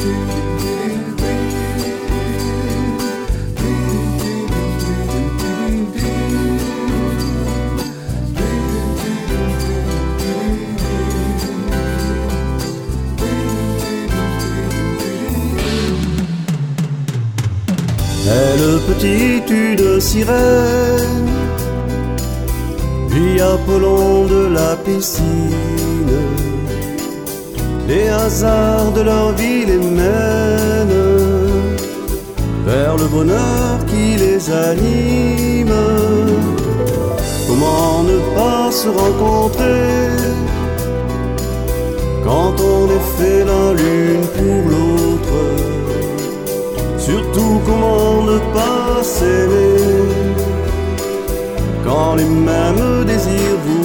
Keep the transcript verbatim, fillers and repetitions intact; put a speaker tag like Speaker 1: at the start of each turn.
Speaker 1: Belle petite une sirène, puis Apollon de la piscine. Les hasards de leur vie les mènent vers le bonheur qui les anime. Comment ne pas se rencontrer quand on est fait l'un l'une pour l'autre? Surtout comment ne pas s'aimer quand les mêmes désirs vous